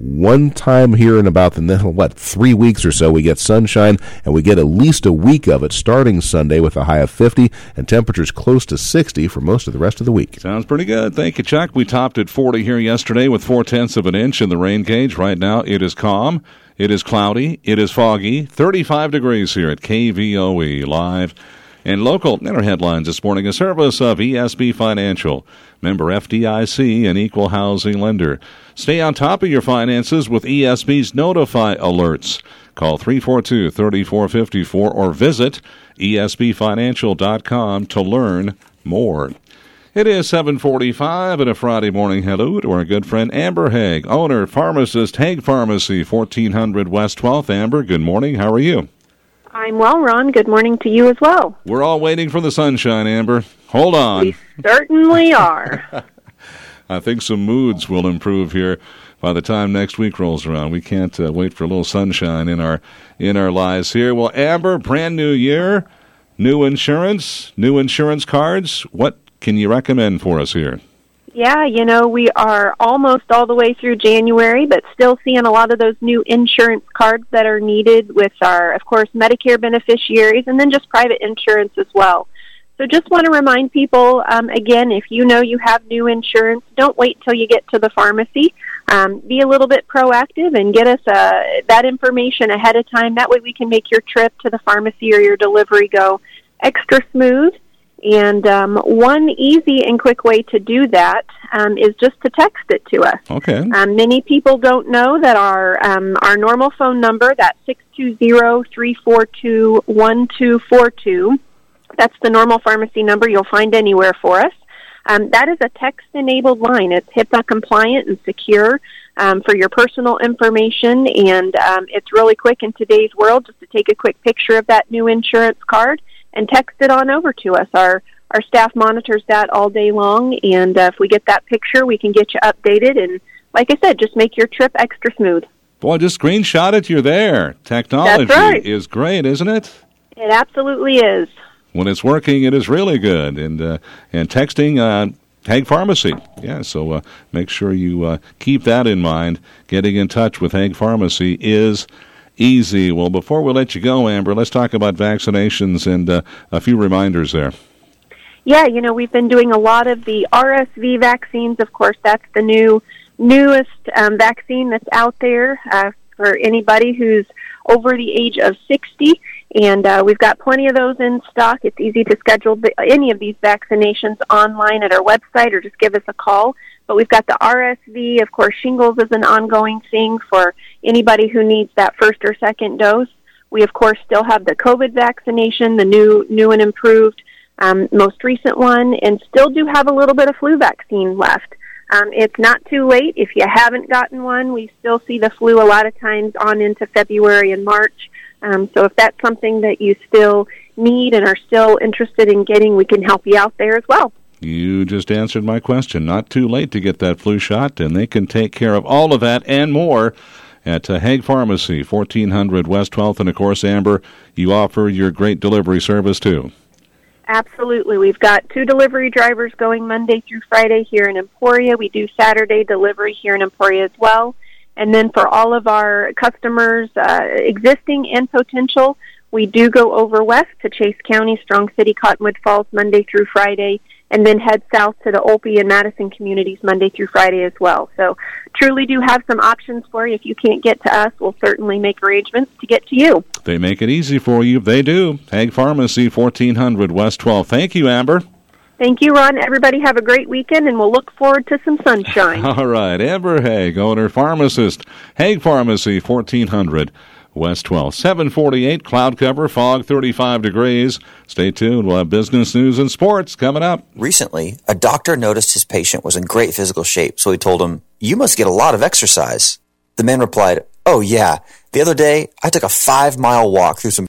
one time here in about the 3 weeks or so, we get sunshine, and we get at least a week of it starting Sunday with a high of 50 and temperatures close to 60 for most of the rest of the week. Sounds pretty good. Thank you, Chuck. We topped at 40 here yesterday with 0.4 of an inch in the rain gauge. Right now it is calm. It is cloudy. It is foggy. 35 degrees here at KVOE live. And local in our headlines this morning, a service of ESB Financial, member FDIC, and equal housing lender. Stay on top of your finances with ESB's Notify alerts. Call 342-3454 or visit esbfinancial.com to learn more. It is 7:45 and a Friday morning hello to our good friend Amber Haig, owner, pharmacist, Haig Pharmacy, 1400 West 12th. Amber, good morning. How are you? I'm well, Ron. Good morning to you as well. We're all waiting for the sunshine, Amber. Hold on. We certainly are. I think some moods will improve here by the time next week rolls around. We can't wait for a little sunshine in our lives here. Well, Amber, brand new year, new insurance cards. What can you recommend for us here? Yeah, we are almost all the way through January, but still seeing a lot of those new insurance cards that are needed with our, of course, Medicare beneficiaries and then just private insurance as well. So just want to remind people, again, if you know you have new insurance, don't wait till you get to the pharmacy. Be a little bit proactive and get us that information ahead of time. That way we can make your trip to the pharmacy or your delivery go extra smooth. And one easy and quick way to do that is just to text it to us. Okay. Many people don't know that our normal phone number, that's 620-342-1242, that's the normal pharmacy number you'll find anywhere for us. That is a text-enabled line. It's HIPAA compliant and secure for your personal information, and it's really quick in today's world just to take a quick picture of that new insurance card and text it on over to us. Our staff monitors that all day long, and if we get that picture, we can get you updated, and like I said, just make your trip extra smooth. Boy, just screenshot it, you're there. Technology That's right. is great, isn't it? It absolutely is. When it's working, it is really good. And texting Haig Pharmacy. Yeah, so make sure you keep that in mind. Getting in touch with Haig Pharmacy is easy. Well, before we let you go, Amber, let's talk about vaccinations and a few reminders there. Yeah, we've been doing a lot of the RSV vaccines. Of course, that's the newest vaccine that's out there for anybody who's over the age of 60. And we've got plenty of those in stock. It's easy to schedule any of these vaccinations online at our website or just give us a call. But we've got the RSV. Of course, shingles is an ongoing thing for anybody who needs that first or second dose. We, of course, still have the COVID vaccination, the new and improved most recent one, and still do have a little bit of flu vaccine left. It's not too late. If you haven't gotten one, we still see the flu a lot of times on into February and March. So if that's something that you still need and are still interested in getting, we can help you out there as well. You just answered my question. Not too late to get that flu shot, and they can take care of all of that and more at Haig Pharmacy, 1400 West 12th. And, of course, Amber, you offer your great delivery service, too. Absolutely. We've got 2 delivery drivers going Monday through Friday here in Emporia. We do Saturday delivery here in Emporia as well. And then for all of our customers, existing and potential, we do go over west to Chase County, Strong City, Cottonwood Falls, Monday through Friday, and then head south to the Olpe and Madison communities Monday through Friday as well. So truly do have some options for you. If you can't get to us, we'll certainly make arrangements to get to you. They make it easy for you. They do. Haig Pharmacy, 1400 West 12. Thank you, Amber. Thank you, Ron. Everybody have a great weekend, and we'll look forward to some sunshine. All right. Amber Haig, owner, pharmacist, Haig Pharmacy, 1400 West 12. 748, cloud cover, fog, 35 degrees. Stay tuned. We'll have business news and sports coming up. Recently, a doctor noticed his patient was in great physical shape, so he told him, "You must get a lot of exercise." The man replied, "Oh, yeah. The other day, I took a 5-mile walk through some